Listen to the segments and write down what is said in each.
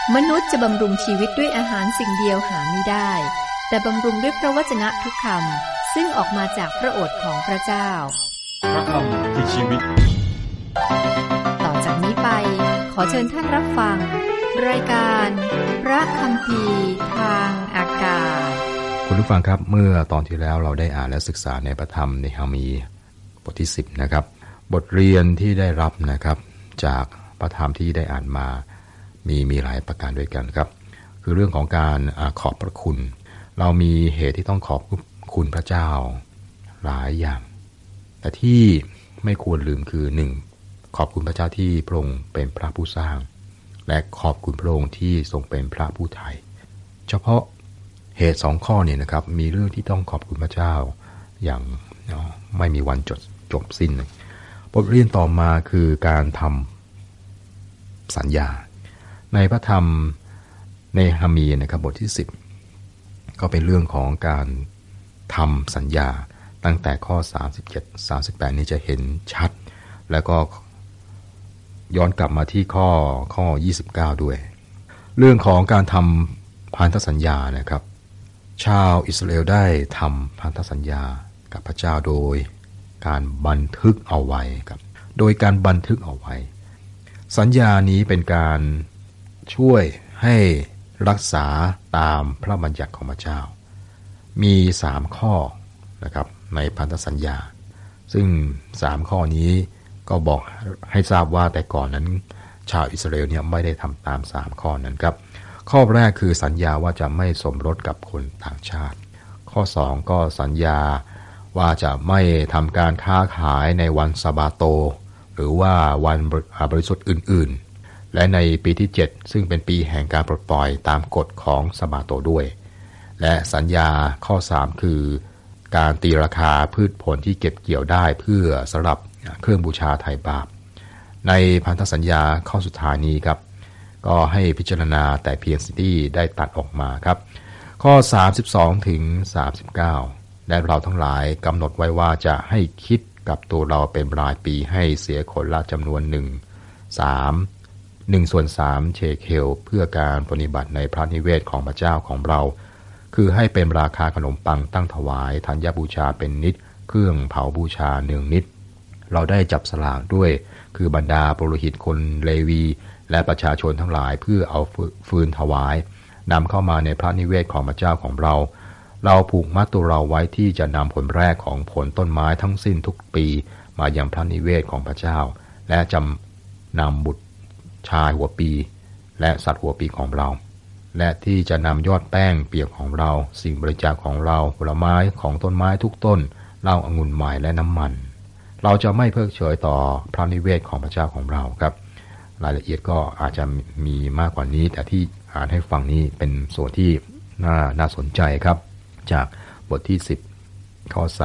มนุษย์จะบำรุงชีวิตด้วยอาหารสิ่งเดียวหาไม่ได้แต่บำรุงด้วยพระวจนะทุกคำซึ่งออกมาจากพระโอษฐ์ของพระเจ้าพระคำคือชีวิตต่อจากนี้ไปขอเชิญท่านรับฟังรายการพระคัมภีร์ทางอากาศคุณผู้ฟังครับเมื่อตอนที่แล้วเราได้อ่านและศึกษาในพระธรรมเนหะมีบทที่10นะครับบทเรียนที่ได้รับนะครับจากพระธรรมที่ได้อ่านมามีหลายประการด้วยกันครับคือเรื่องของการขอบพระคุณเรามีเหตุที่ต้องขอบคุณพระเจ้าหลายอย่างแต่ที่ไม่ควรลืมคือ1ขอบคุณพระเจ้าที่พระองค์เป็นพระผู้สร้างและขอบคุณพระองค์ที่ทรงเป็นพระผู้ไถ่เฉพาะเหตุ2ข้อเนี่ยนะครับมีเรื่องที่ต้องขอบคุณพระเจ้าอย่างไม่มีวันจบสิ้นบทเรียนต่อมาคือการทำสัญญาในพระธรรมเนหะมีนะครับบทที่10ก็เป็นเรื่องของการทำสัญญาตั้งแต่ข้อ37 38นี้จะเห็นชัดแล้วก็ย้อนกลับมาที่ข้อ29ด้วยเรื่องของการทำพันธสัญญานะครับชาวอิสราเอลได้ทำพันธสัญญากับพระเจ้าโดยการบันทึกเอาไว้ครับโดยการบันทึกเอาไว้สัญญานี้เป็นการช่วยให้รักษาตามพระบัญญัติของพระเจ้ามี3ข้อนะครับในพันธสัญญาซึ่ง3ข้อนี้ก็บอกให้ทราบว่าแต่ก่อนนั้นชาวอิสราเอลเนี่ยไม่ได้ทำตาม3ข้อนั้นครับข้อแรกคือสัญญาว่าจะไม่สมรสกับคนต่างชาติข้อ2ก็สัญญาว่าจะไม่ทำการค้าขายในวันสะบาโตหรือว่าวันบริสุทธิ์อื่นๆและในปีที่7ซึ่งเป็นปีแห่งการปลดปล่อยตามกฎของสะบาโตด้วยและสัญญาข้อ3คือการตีราคาพืชผลที่เก็บเกี่ยวได้เพื่อสำหรับเครื่องบูชาไถ่บาปในพันธสัญญาข้อสุดท้ายนี้ครับก็ให้พิจารณาแต่เพียงสิ่งที่ได้ตัดออกมาครับข้อ32ถึง39และเราทั้งหลายกำหนดไว้ว่าจะให้คิดกับตัวเราเป็นรายปีให้เสียคนละจำนวน1/3 เชเคลเพื่อการปฏิบัติในพระนิเวศของพระเจ้าของเราคือให้เป็นราคาขนมปังตั้งถวายธัญบูชาเป็นนิดเครื่องเผาบูชาเนืองนิดเราได้จับสลากด้วยคือบรรดาปุโรหิตคนเลวีและประชาชนทั้งหลายเพื่อเอาฟืนถวายนำเข้ามาในพระนิเวศของพระเจ้าของเราผูกมัดตัวเราไว้ที่จะนำผลแรกของผลต้นไม้ทั้งสิ้นทุกปีมายังพระนิเวศของพระเจ้าและจำนำบุตรชายหัวปีและสัตว์หัวปีของเราและที่จะนำยอดแป้งเปียกของเราสิ่งบริจาคของเราผลไม้ของต้นไม้ทุกต้นเหล้าองุ่นใหม่และน้ำมันเราจะไม่เพิกเฉยต่อพระนิเวศของพระเจ้าของเราครับรายละเอียดก็อาจจะมีมากกว่านี้แต่ที่อ่านให้ฟังนี้เป็นส่วนที่น่าสนใจครับจากบทที่10ข้อ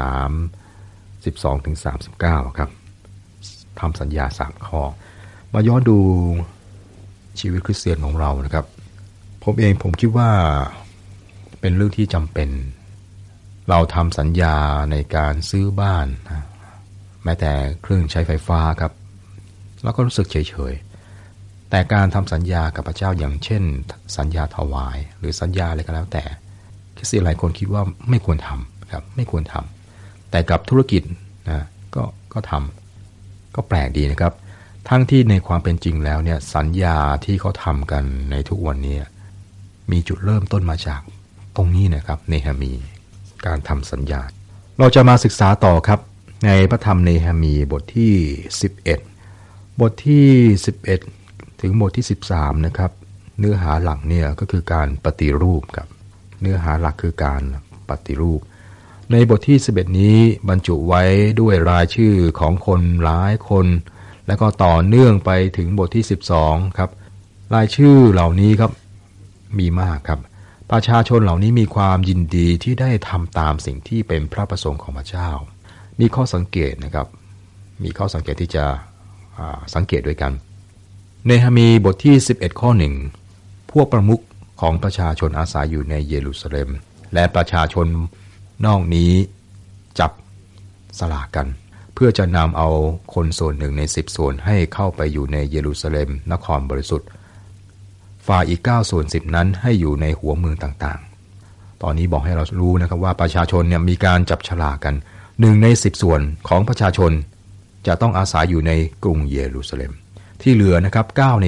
3 12ถึง39ครับทำสัญญา3ข้อมาย้อนดูชีวิตคริสเตียนของเรานะครับผมคิดว่าเป็นเรื่องที่จำเป็นเราทำสัญญาในการซื้อบ้านแม้แต่เครื่องใช้ไฟฟ้าครับเราก็รู้สึกเฉยๆแต่การทำสัญญากับพระเจ้าอย่างเช่นสัญญาถวายหรือสัญญาอะไรก็แล้วแต่คริสเตียนหลายคนคิดว่าไม่ควรทำครับไม่ควรทำแต่กับธุรกิจนะก็ทำก็แปลกดีนะครับทั้งที่ในความเป็นจริงแล้วเนี่ยสัญญาที่เขาทำกันในทุกวันนี้มีจุดเริ่มต้นมาจากตรงนี้นะครับเนหะมีการทำสัญญาเราจะมาศึกษาต่อครับในพระธรรมเนหะมีบทที่11บทที่11ถึงบทที่13นะครับเนื้อหาหลักเนี่ยก็คือการปฏิรูปครับเนื้อหาหลักคือการปฏิรูปในบทที่11นี้บรรจุไว้ด้วยรายชื่อของคนหลายคนแล้วก็ต่อเนื่องไปถึงบทที่12ครับรายชื่อเหล่านี้ครับมีมากครับประชาชนเหล่านี้มีความยินดีที่ได้ทำตามสิ่งที่เป็นพระประสงค์ของพระเจ้ามีข้อสังเกตนะครับมีข้อสังเกตที่จะสังเกตด้วยกันเนหะมีบทที่11ข้อ1พวกประมุขของประชาชนอาศัยอยู่ในเยรูซาเล็มและประชาชนนอกนี้จับสลากกันเพื่อจะนำเอาคนส่วน1 ใน 10 ส่วนให้เข้าไปอยู่ในเยรูซาเล็มนครบริสุทธิ์ฝฝ่ายอีก9/10นั้นให้อยู่ในหัวเมืองต่างๆตอนนี้บอกให้เรารู้นะครับว่าประชาชนเนี่ยมีการจับฉลากกัน1 ใน 10ส่วนของประชาชนจะต้องอาศัยอยู่ในกรุงเยรูซาเล็มที่เหลือนะครับ9 ใน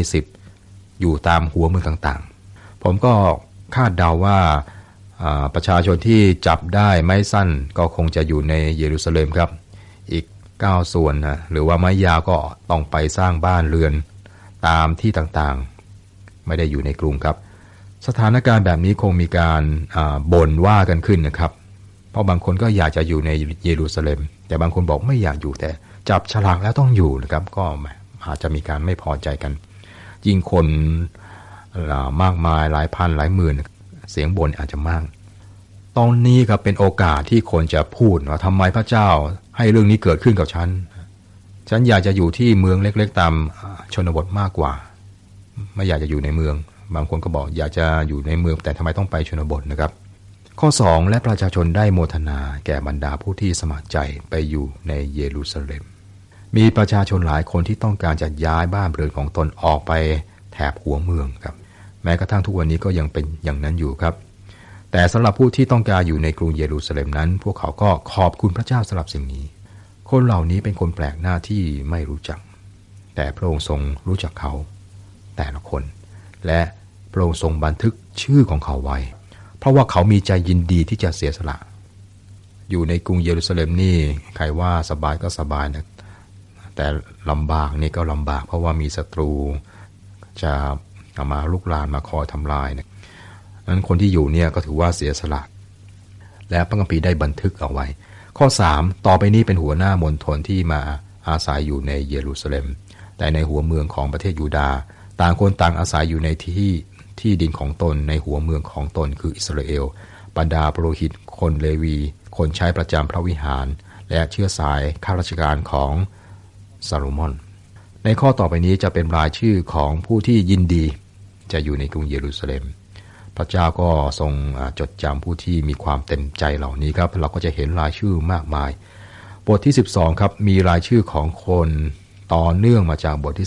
10อยู่ตามหัวเมืองต่างๆผมก็คาดเดาว่าประชาชนที่จับได้ไม้สั้นก็คงจะอยู่ในเยรูซาเล็มครับอีก9ส่วนนะหรือว่าไม้ยาวก็ต้องไปสร้างบ้านเรือนตามที่ต่างๆไม่ได้อยู่ในกรุงครับสถานการณ์แบบนี้คงมีการบ่นว่ากันขึ้นนะครับเพราะบางคนก็อยากจะอยู่ในเยรูซาเล็มแต่บางคนบอกไม่อยากอยู่แต่จับฉลากแล้วต้องอยู่นะครับก็อาจจะมีการไม่พอใจกันยิ่งคนมากมายหลายพันหลายหมื่นเสียงบ่นอาจจะมากตอนนี้ครับเป็นโอกาสที่คนจะพูดว่าทำไมพระเจ้าให้เรื่องนี้เกิดขึ้นกับฉันอยากจะอยู่ที่เมืองเล็กๆตามชนบทมากกว่าไม่อยากจะอยู่ในเมืองบางคนก็บอกอยากจะอยู่ในเมืองแต่ทำไมต้องไปชนบทนะครับข้อ2และประชาชนได้โมทนาแก่บรรดาผู้ที่สมัครใจไปอยู่ในเยรูซาเล็มมีประชาชนหลายคนที่ต้องการจะย้ายบ้านเรือนของตนออกไปแถบหัวเมืองครับแม้กระทั่งทุกวันนี้ก็ยังเป็นอย่างนั้นอยู่ครับแต่สำหรับผู้ที่ต้องการอยู่ในกรุงเยรูซาเล็มนั้นพวกเขาก็ขอบคุณพระเจ้าสำหรับสิ่งนี้คนเหล่านี้เป็นคนแปลกหน้าที่ไม่รู้จักแต่พระองค์ทรงรู้จักเขาแต่ละคนและพระองค์ทรงบันทึกชื่อของเขาไว้เพราะว่าเขามีใจยินดีที่จะเสียสละอยู่ในกรุงเยรูซาเล็มนี่ใครว่าสบายก็สบายนะแต่ลำบากนี่ก็ลำบากเพราะว่ามีศัตรูจะมาลุกลามมาคอยทำลายนะนั้นคนที่อยู่เนี่ยก็ถือว่าเสียสละและพระคัมภีร์ได้บันทึกเอาไว้ข้อ3ต่อไปนี้เป็นหัวหน้ามณฑลที่มาอาศัยอยู่ในเยรูซาเล็มแต่ในหัวเมืองของประเทศยูดาห์ต่างคนต่างอาศัยอยู่ในที่ดินของตนในหัวเมืองของตนคืออิสราเอลบรรดาปุโรหิตคนเลวีคนใช้ประจำพระวิหารและเชื้อสายข้าราชการของซาโลมอนในข้อต่อไปนี้จะเป็นรายชื่อของผู้ที่ยินดีจะอยู่ในกรุงเยรูซาเล็มพระเจ้าก็ทรงจดจำผู้ที่มีความเต็มใจเหล่านี้ครับเราก็จะเห็นรายชื่อมากมายบทที่12ครับมีรายชื่อของคนต่อเนื่องมาจากบทที่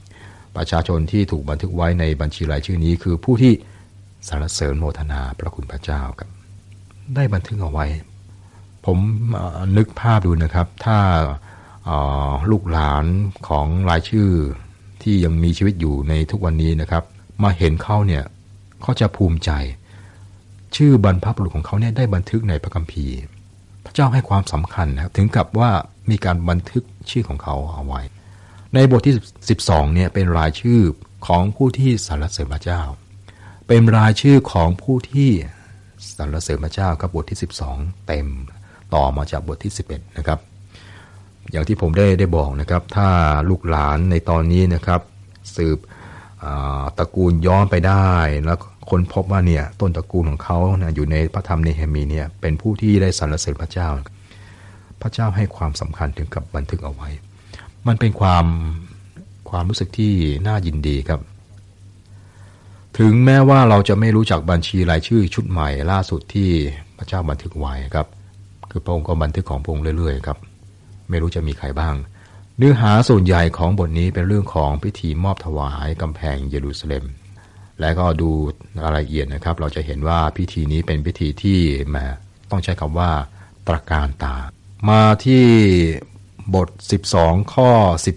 11ประชาชนที่ถูกบันทึกไว้ในบัญชีรายชื่อนี้คือผู้ที่สรรเสริญโมทนาพระคุณพระเจ้าครับได้บันทึกเอาไว้ผมนึกภาพดูนะครับถ้าลูกหลานของรายชื่อที่ยังมีชีวิตอยู่ในทุกวันนี้นะครับมาเห็นเขาเนี่ยเขาจะภูมิใจชื่อบรรพบุรุษของเขาเนี่ยได้บันทึกในพระคัมภีร์พระเจ้าให้ความสำคัญนะครับถึงกับว่ามีการบันทึกชื่อของเขาเอาไว้ในบทที่12เนี่ยเป็นรายชื่อของผู้ที่สรรเสริญพระเจ้าเป็นรายชื่อของผู้ที่สรรเสริญพระเจ้าครับบทที่12เต็มต่อมาจากบทที่11นะครับอย่างที่ผมได้บอกนะครับถ้าลูกหลานในตอนนี้นะครับสืบตระกูลย้อนไปได้แล้วคนพบว่าเนี่ยต้นตระกูลของเขานะอยู่ในพระธรรมเนเหมีเนี่ยเป็นผู้ที่ได้สรรเสริญพระเจ้าพระเจ้าให้ความสำคัญถึงกับบันทึกเอาไว้มันเป็นความรู้สึกที่น่ายินดีครับถึงแม้ว่าเราจะไม่รู้จักบัญชีรายชื่อชุดใหม่ล่าสุดที่พระเจ้าบันทึกไว้ครับคือพระองค์ก็บันทึกของพระองค์เรื่อยๆครับไม่รู้จะมีใครบ้างเนื้อหาส่วนใหญ่ของบทนี้เป็นเรื่องของพิธีมอบถวายกำแพงเยรูซาเล็มและก็ดูรายละเอียดนะครับเราจะเห็นว่าพิธีนี้เป็นพิธีที่ต้องใช้คำว่าตระการตามาที่บท12ข้อ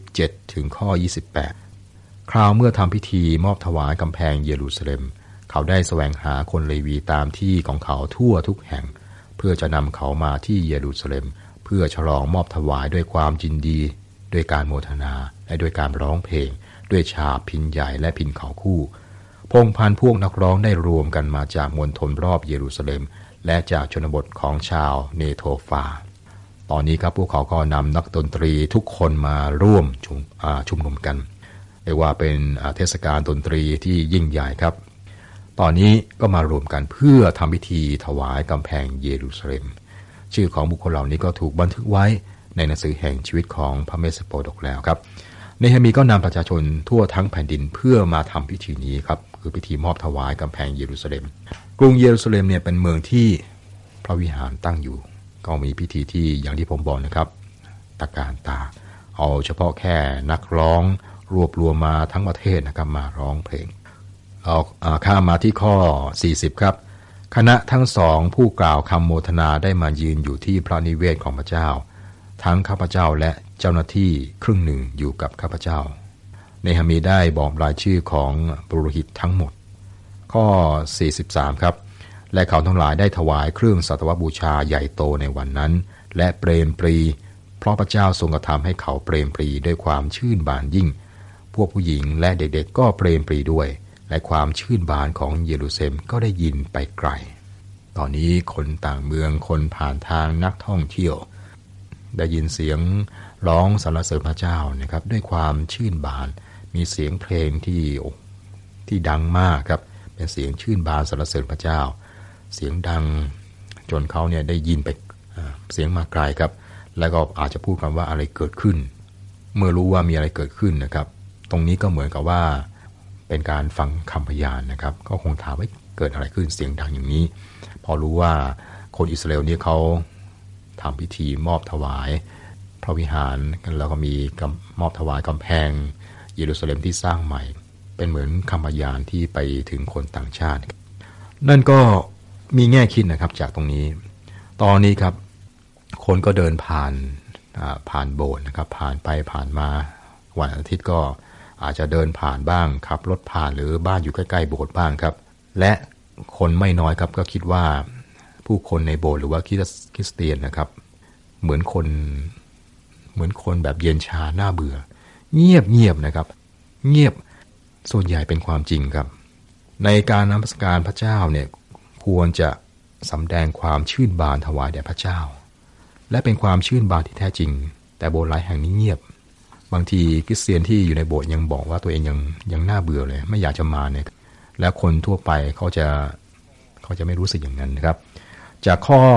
17ถึงข้อ28คราวเมื่อทำพิธีมอบถวายกำแพงเยรูซาเล็มเขาได้แสวงหาคนเลวีตามที่ของเขาทั่วทุกแห่งเพื่อจะนำเขามาที่เยรูซาเล็มเพื่อฉลองมอบถวายด้วยความยินดีด้วยการโมทนาและด้วยการร้องเพลงด้วยฉาบพิณใหญ่และพิณเขาคู่พงพันพวกนักร้องได้รวมกันมาจากมณฑลรอบเยรูซาเล็มและจากชนบทของชาวเนโทฟาตอนนี้ครับพวกเขาก็นำนักดนตรีทุกคนมาร่วมชุมนุมกันเรียกว่าเป็นเทศกาลดนตรีที่ยิ่งใหญ่ครับตอนนี้ก็มารวมกันเพื่อทำพิธีถวายกำแพงเยรูซาเล็มชื่อของบุคคลเหล่านี้ก็ถูกบันทึกไว้ในหนังสือแห่งชีวิตของพระเมสสโปดกแล้วครับเนเหมีก็นำประชาชนทั่วทั้งแผ่นดินเพื่อมาทำพิธีนี้ครับคือพิธีมอบถวายกำแพงเยรูซาเล็มกรุงเยรูซาเล็มเนี่ยเป็นเมืองที่พระวิหารตั้งอยู่ก็มีพิธีที่อย่างที่ผมบอกนะครับตระการตาเอาเฉพาะแค่นักร้องรวบรวมมาทั้งประเทศนะครับมาร้องเพลงข้ามมาที่ข้อ40ครับคณะทั้งสองผู้กล่าวคำโมทนาได้มายืนอยู่ที่พระนิเวศของพระเจ้าทั้งข้าพเจ้าและเจ้าหน้าที่ครึ่งหนึ่งอยู่กับข้าพเจ้าเนหะมีได้บอกรายชื่อของปุโรหิตทั้งหมดข้อ43ครับและเขาทั้งหลายได้ถวายเครื่องสัตวบูชาใหญ่โตในวันนั้นและเปรมปรีเพราะพระเจ้าทรงกระทำให้เขาเปรมปรีด้วยความชื่นบานยิ่งพวกผู้หญิงและเด็กๆก็เปรมปรีด้วยและความชื่นบานของเยรูซาเล็มก็ได้ยินไปไกลตอนนี้คนต่างเมืองคนผ่านทางนักท่องเที่ยวได้ยินเสียงร้องสรรเสริญพระเจ้านะครับด้วยความชื่นบานมีเสียงเพลงที่ดังมากครับเป็นเสียงชื่นบานสรรเสริญพระเจ้าเสียงดังจนเขาเนี่ยได้ยินไปเสียงมาไกลครับแล้วก็อาจจะพูดคำว่าอะไรเกิดขึ้นเมื่อรู้ว่ามีอะไรเกิดขึ้นนะครับตรงนี้ก็เหมือนกับว่าเป็นการฟังคำพยานนะครับก็คงถามว่าเกิดอะไรขึ้นเสียงดังอย่างนี้พอรู้ว่าคนอิสราเอลเนี่ยเขาทำพิธีมอบถวายพระวิหารแล้วก็มีมอบถวายกำแพงเยรูซาเล็มที่สร้างใหม่เป็นเหมือนคำพยานที่ไปถึงคนต่างชาตินั่นก็มีแง่คิดนะครับจากตรงนี้ตอนนี้ครับคนก็เดินผ่านโบสถ์นะครับผ่านไปผ่านมาวันอาทิตย์ก็อาจจะเดินผ่านบ้างขับรถผ่านหรือบ้านอยู่ใกล้ๆโบสถ์บ้างครับและคนไม่น้อยครับก็คิดว่าผู้คนในโบสถ์หรือว่าคริสเตียนนะครับเหมือนคนแบบเย็นชาหน้าเบื่อเงียบนะครับเงียบส่วนใหญ่เป็นความจริงครับในการนมัสการพระเจ้าเนี่ยควรจะสำแดงความชื่นบานถวายแด่พระเจ้าและเป็นความชื่นบานที่แท้จริงแต่โบสถ์หลายแห่งนี้เงียบบางทีคริสเตียนที่อยู่ในโบสถ์ยังบอกว่าตัวเองยังน่าเบื่อเลยไม่อยากจะมาเนี่ยแล้วคนทั่วไปเขาจะไม่รู้สึกอย่างนั้นนะครับจากข้อ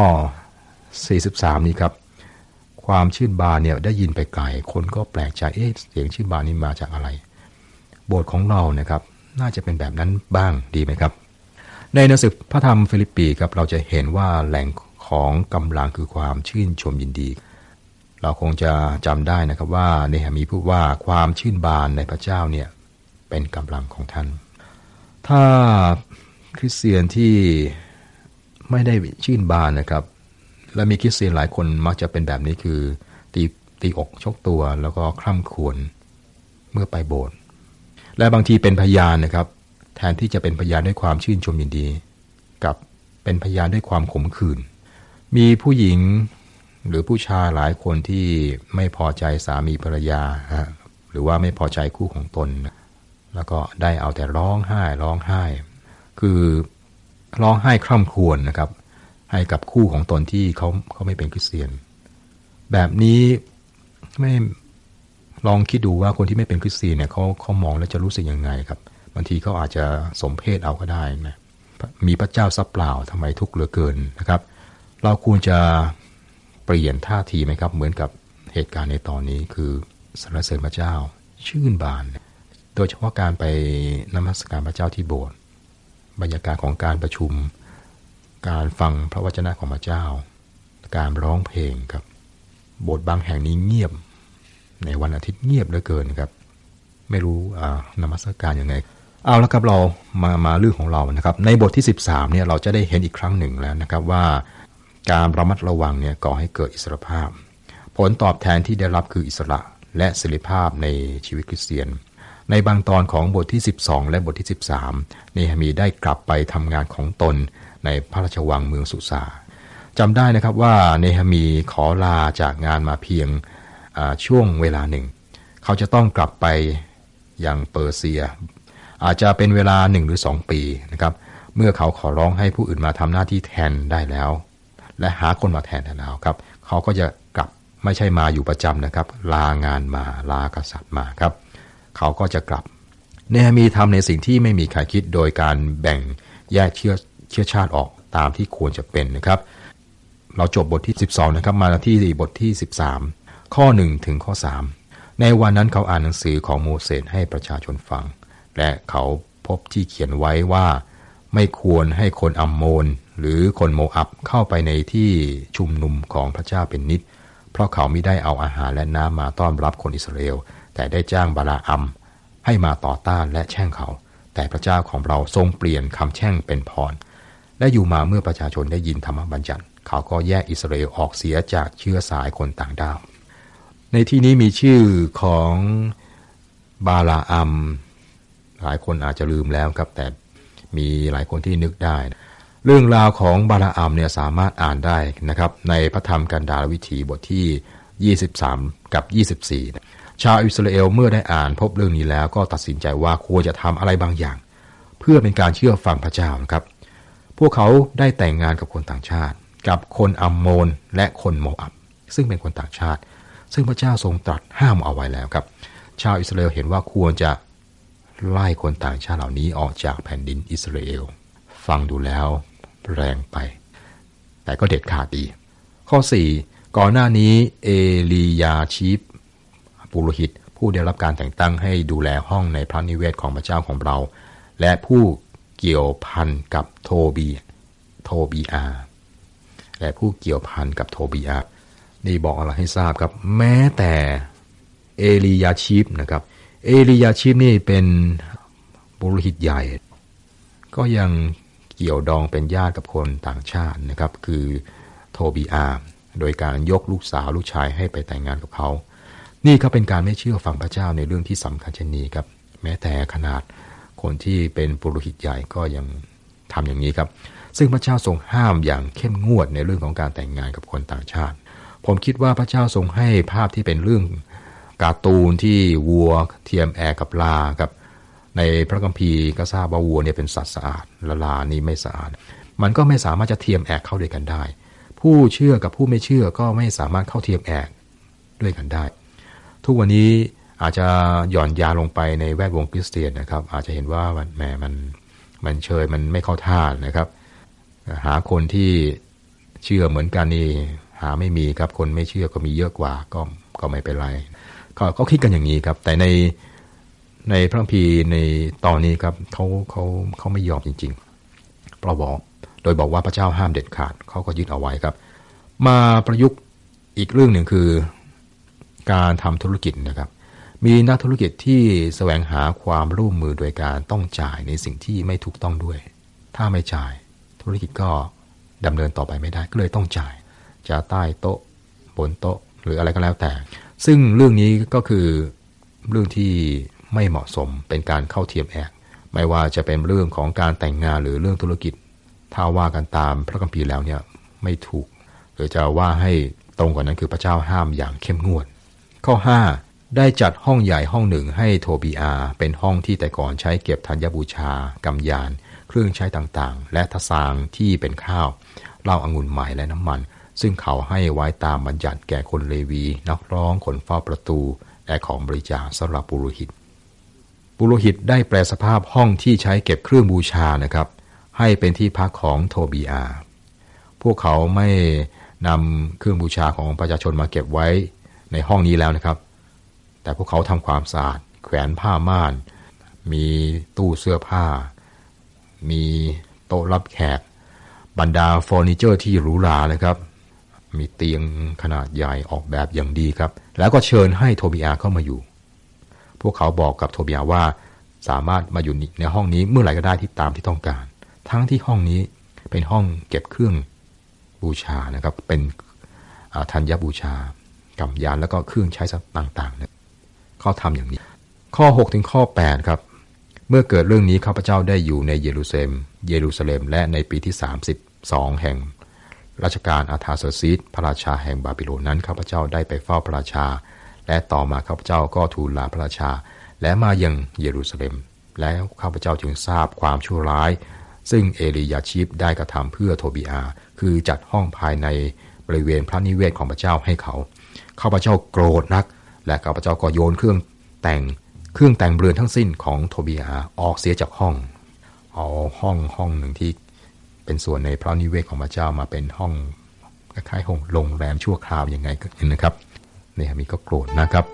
43นี้ครับความชื่นบานเนี่ยได้ยินไปไกลคนก็แปลกใจเสียงชื่นบานนี้มาจากอะไรโบสถ์ของเรานะครับน่าจะเป็นแบบนั้นบ้างดีไหมครับในหนังสือพระธรรมฟิลิปปีครับเราจะเห็นว่าแหล่งของกำลังคือความชื่นชมยินดีเราคงจะจำได้นะครับว่าเนหะมีพูดว่าความชื่นบานในพระเจ้าเนี่ยเป็นกำลังของท่านถ้าคริสเตียนที่ไม่ได้ชื่นบานนะครับและมีคริสเตียนหลายคนมักจะเป็นแบบนี้คือตีอกชกตัวแล้วก็คร่ำครวญเมื่อไปโบสถ์และบางทีเป็นพยานนะครับแทนที่จะเป็นพยานด้วยความชื่นชมยินดีกับเป็นพยานด้วยความขมขื่นมีผู้หญิงหรือผู้ชายหลายคนที่ไม่พอใจสามีภรรยาหรือว่าไม่พอใจคู่ของตนแล้วก็ได้เอาแต่ร้องไห้คือร้องไห้คร่ำครวญนะครับให้กับคู่ของตนที่เขาไม่เป็นคริสเตียนแบบนี้ไม่ลองคิดดูว่าคนที่ไม่เป็นคริสเตียนเนี่ยเขามองแล้วจะรู้สึกยังไงครับบางทีเขาอาจจะสมเพศเอาก็ได้นะมีพระเจ้าซับเปล่าทำไมทุกข์เหลือเกินนะครับเราควรจะเปลี่ยนท่าทีไหมครับเหมือนกับเหตุการณ์ในตอนนี้คือสรรเสริญพระเจ้าชื่นบานโดยเฉพาะการไปนมัสการพระเจ้าที่โบสถ์บรรยากาศของการประชุมการฟังพระวจนะของพระเจ้าการร้องเพลงครับโบสถ์บางแห่งนี้เงียบในวันอาทิตย์เงียบเหลือเกินครับไม่รู้นมัสการยังไงเอาละครับเรามาเรื่องของเรานะครับในบทที่13เนี่ยเราจะได้เห็นอีกครั้งหนึ่งแล้วนะครับว่าการระมัดระวังเนี่ยก่อให้เกิดอิสรภาพผลตอบแทนที่ได้รับคืออิสระและเสรีภาพในชีวิตคริสเตียนในบางตอนของบทที่12และบทที่13เนหะมีได้กลับไปทำงานของตนในพระราชวังเมืองสุสาจำได้นะครับว่าเนหะมีขอลาจากงานมาเพียงช่วงเวลาหนึ่งเขาจะต้องกลับไปยังเปอร์เซียอาจจะเป็นเวลา1 หรือ 2 ปีนะครับเมื่อเขาขอร้องให้ผู้อื่นมาทำหน้าที่แทนได้แล้วและหาคนมาแทนได้แล้วครับเขาก็จะกลับไม่ใช่มาอยู่ประจำนะครับลางานมาลากษัตริย์มาครับเขาก็จะกลับเนหะมีทำในสิ่งที่ไม่มีใครคิดโดยการแบ่งแยกเชื้อชาติออกตามที่ควรจะเป็นนะครับเราจบบทที่12นะครับมาที่บทที่13ข้อ1ถึงข้อ3ในวันนั้นเขาอ่านหนังสือของโมเสสให้ประชาชนฟังและเขาพบที่เขียนไว้ว่าไม่ควรให้คนอัมโมนหรือคนโมอับเข้าไปในที่ชุมนุมของพระเจ้าเป็นนิดเพราะเขาไม่ได้เอาอาหารและน้ำมาต้อนรับคนอิสราเอลแต่ได้จ้างบาลาอัมให้มาต่อต้านและแช่งเขาแต่พระเจ้าของเราทรงเปลี่ยนคำแช่งเป็นพรและอยู่มาเมื่อประชาชนได้ยินธรรมบัญญัติเขาก็แยกอิสราเอลออกเสียจากเชื้อสายคนต่างดาวในที่นี้มีชื่อของบาลาอัมหลายคนอาจจะลืมแล้วครับแต่มีหลายคนที่นึกได้เรื่องราวของบาลาอัมเนี่ยสามารถอ่านได้นะครับในพระธรรมกันดารวิถีบทที่23กับ24ชาวอิสราเอลเมื่อได้อ่านพบเรื่องนี้แล้วก็ตัดสินใจว่าควรจะทำอะไรบางอย่างเพื่อเป็นการเชื่อฟังพระเจ้านะครับพวกเขาได้แต่งงานกับคนต่างชาติกับคนอัมโมนและคนโมอับซึ่งเป็นคนต่างชาติซึ่งพระเจ้าทรงตรัสห้ามเอาไว้แล้วครับชาวอิสราเอลเห็นว่าควรจะไล่คนต่างชาติเหล่านี้ออกจากแผ่นดินอิสราเอลฟังดูแล้วแรงไปแต่ก็เด็ดขาดดีข้อ4ก่อนหน้านี้เอลียาชีฟปุโรหิตผู้ได้รับการแต่งตั้งให้ดูแลห้องในพระนิเวศของพระเจ้าของเราและผู้เกี่ยวพันกับโทบีอาและผู้เกี่ยวพันกับโทบีอานี่บอกอะไรให้ทราบครับแม้แต่เอลียาชีฟนะครับเอลียาชีฟนี่เป็นปุโรหิตใหญ่ก็ยังเกี่ยวดองเป็นญาติกับคนต่างชาตินะครับคือโทบีอาโดยการยกลูกสาวลูกชายให้ไปแต่งงานกับเขานี่ก็เป็นการไม่เชื่อฟังพระเจ้าในเรื่องที่สำคัญเช่นนี้ครับแม้แต่ขนาดคนที่เป็นปุโรหิตใหญ่ก็ยังทำอย่างนี้ครับซึ่งพระเจ้าทรงห้ามอย่างเข้มงวดในเรื่องของการแต่งงานกับคนต่างชาติผมคิดว่าพระเจ้าทรงให้ภาพที่เป็นเรื่องการ์ตูนที่วัวเทียมแอกกับลาครับในพระคัมภีร์ก็ทราบว่าวัวเนี่ยเป็นสัตว์สะอาดและลานี่ไม่สะอาดมันก็ไม่สามารถจะเทียมแอกเข้าด้วยกันได้ผู้เชื่อกับผู้ไม่เชื่อก็ไม่สามารถเข้าเทียมแอกด้วยกันได้ทุกวันนี้อาจจะหย่อนยาลงไปในแวดวงคริสเตียนนะครับอาจจะเห็นว่ามันเชยมันไม่เข้าท่านะครับหาคนที่เชื่อเหมือนกันนี่หาไม่มีครับคนไม่เชื่อก็มีเยอะกว่าก็ไม่เป็นไรก็คิดกันอย่างนี้ครับแต่ในพระคัมภีร์ในตอนนี้ครับเขาไม่ยอมจริงๆเพราะโดยบอกว่าพระเจ้าห้ามเด็ดขาดเขาก็ยึดเอาไว้ครับมาประยุกต์อีกเรื่องหนึ่งคือการทำธุรกิจนะครับมีนักธุรกิจที่แสวงหาความร่วมมือโดยการต้องจ่ายในสิ่งที่ไม่ถูกต้องด้วยถ้าไม่จ่ายธุรกิจก็ดำเนินต่อไปไม่ได้ก็เลยต้องจ่ายจะใต้โต๊ะบนโต๊ะหรืออะไรก็แล้วแต่ซึ่งเรื่องนี้ก็คือเรื่องที่ไม่เหมาะสมเป็นการเข้าเทียมแอกไม่ว่าจะเป็นเรื่องของการแต่งงานหรือเรื่องธุรกิจถ้าว่ากันตามพระคัมภีร์แล้วเนี่ยไม่ถูกหรือจะว่าให้ตรงกว่านั้นคือพระเจ้าห้ามอย่างเข้มงวดข้อ5ได้จัดห้องใหญ่ห้องหนึ่งให้โทบีอาเป็นห้องที่แต่ก่อนใช้เก็บธัญบูชากำยานเครื่องใช้ต่างๆและทศางที่เป็นข้าวเหล้าองุ่นใหม่และน้ำมันซึ่งเขาให้ไว้ตามบัญญัติแก่คนเลวีนักร้องคนเฝ้าประตูและของบริจาคสำหรับปุโรหิตได้แปลสภาพห้องที่ใช้เก็บเครื่องบูชานะครับให้เป็นที่พักของโทบีอาพวกเขาไม่นำเครื่องบูชาของประชาชนมาเก็บไว้ในห้องนี้แล้วนะครับแต่พวกเขาทำความสะอาดแขวนผ้าม่านมีตู้เสื้อผ้ามีโต๊ะรับแขกบรรดาเฟอร์นิเจอร์ที่หรูหรานะครับมีเตียงขนาดใหญ่ออกแบบอย่างดีครับแล้วก็เชิญให้โทบีอาเข้ามาอยู่พวกเขาบอกกับโทบีอาว่าสามารถมาอยู่ในห้องนี้เมื่อไหร่ก็ได้ที่ตามที่ต้องการทั้งที่ห้องนี้เป็นห้องเก็บเครื่องบูชานะครับเป็นธัญบูชากำยานแล้วก็เครื่องใช้ต่างๆเนี่ยเขาทำอย่างนี้ข้อ6ถึงข้อ8ครับเมื่อเกิดเรื่องนี้ข้าพเจ้าได้อยู่ในเยรูซาเล็มและในปีที่32แห่งรัชกาลอาร์ทาเซอร์ซิสพระราชาแห่งบาบิโลนนั้นข้าพเจ้าได้ไปเฝ้าพระราชาและต่อมาข้าพเจ้าก็ทูลลาพระราชาและมายังเยรูซาเล็มแล้วข้าพเจ้าจึงทราบความชั่วร้ายซึ่งเอลียาชีฟได้กระทำเพื่อโทบีอาคือจัดห้องภายในบริเวณพระนิเวศของพระเจ้าให้เขาข้าพเจ้าโกรธนักและข้าพเจ้าก็โยนเครื่องแต่งเรือนทั้งสิ้นของโทบีอาออกเสียจากห้องเอาห้องหนึ่งที่เป็นส่วนในพระนิเวศของพระเจ้ามาเป็นห้องคล้ายๆห้องโรงแรมชั่วคราวยังไงก็นะครับนี่มีก็โกรธนะครับ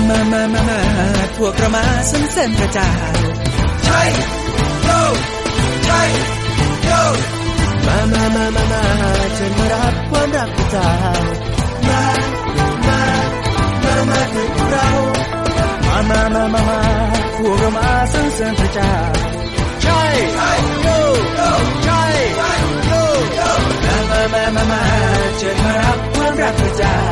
พวกเรามาสรรเสริญพระเจ้าใช่โยใช่โยมาเชิญมารับความรักพระเจ้ามาถึงเรามาพวกเรามาสรรเสริญพระเจ้าใช่โยใช่โยมาเชิญมารับความรักพระเจ้า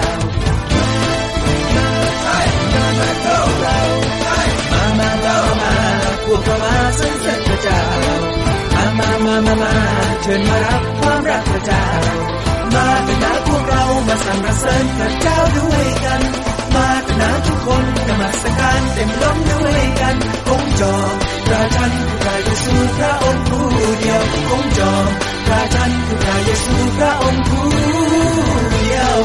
พวกเรามาสรรเสริญพระเจ้ามาเชิญมารับความรักพระเจ้ามาเถิดนะพวกเรามาสรรเสริญพระเจ้าด้วยกันมาเถิดนะทุกคนนมัสการเต็มล้นด้วยกันองค์จอมพระชันคือพระเยซูพระองค์ผู้เดียวองค์จอมพระชันคือพระเยซูพระองค์ผู้เดียว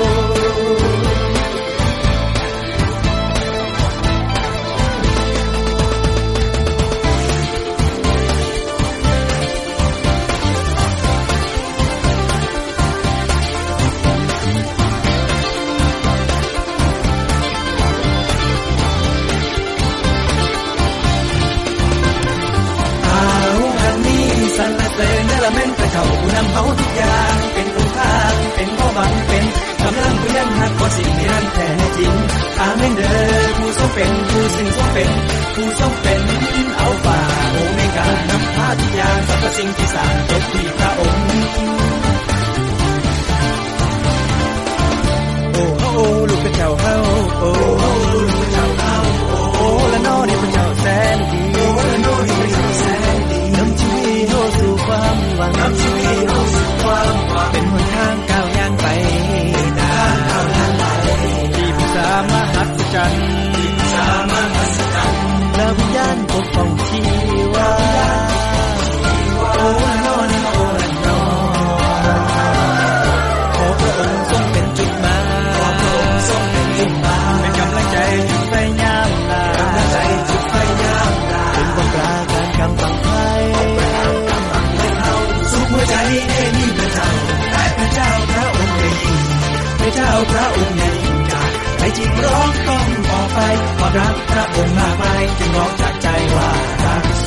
เป็นพระเจ้าผู้นำเขาทุกอย่างเป็นผู้ทางเป็นพ่อบังเป็นกำลังผู้ยังหักก็สิ่งที่นั่นแท้จริงอาเมนเด้อผู้ทรงเป็นผู้สิ่งทรงเป็นผู้ทรงเป็นอัลฟาโอเมก้านำพาทุกอย่างสรรพสิ่งที่สร้างจบที่พระองค์โอ้ลูกพระเจ้าเฮาโอ้ลูกพระเจ้าเฮาโอ้ละน้อนี่พระเจ้าแสนดีโอ้ละน้อนี่พระเจ้าแสนดีนำชีวิตเฮาสู่ความหวังนำชีวิตเฮาสู่ความหวังเป็นหนทางก้าวย่างไปได้ที่ผู้สามหัศจรรย์และวิญญาณปกป้องชีวาโอ้ละน้อนี่โอ้ละน้อขอพระองค์ทรงเป็นจุดหมายเป็นกำลังใจจุดไฟยามลาเป็นบนปราการกำบังไฟสุขหัวใจได้มีพระเจ้าพระเจ้าพระองค์ใหญ่พระเจ้าพระองค์ใหญ่กาจไปจริงร้องต้องออกไปความรักพระองค์มากมายจึงร้องจากใจว่ารัก